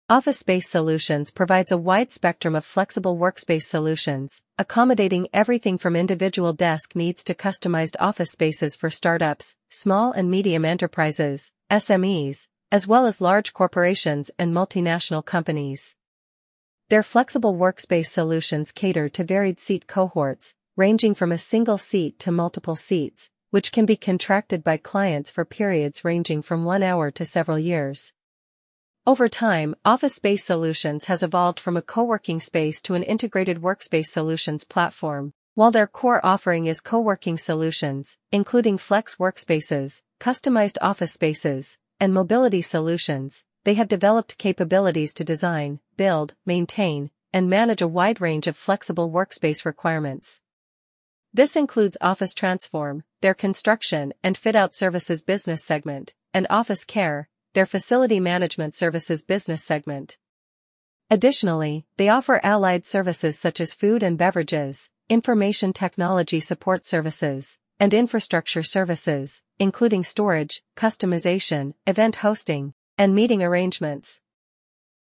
Office Space Solutions provides a wide spectrum of flexible workspace solutions, accommodating everything from individual desk needs to customized office spaces for startups, small and medium enterprises, SMEs, as well as large corporations and multinational companies. Their flexible workspace solutions cater to varied seat cohorts, ranging from a single seat to multiple seats, which can be contracted by clients for periods ranging from 1 hour to several years. Over time, Office Space Solutions has evolved from a co-working space to an integrated workspace solutions platform. While their core offering is co-working solutions, including flex workspaces, customized office spaces, and mobility solutions, they have developed capabilities to design, build, maintain, and manage a wide range of flexible workspace requirements. This includes Office Transform, their construction and fit-out services business segment, and Office Care, their facility management services business segment. Additionally, they offer allied services such as food and beverages, information technology support services, and infrastructure services, including storage, customization, event hosting, and meeting arrangements.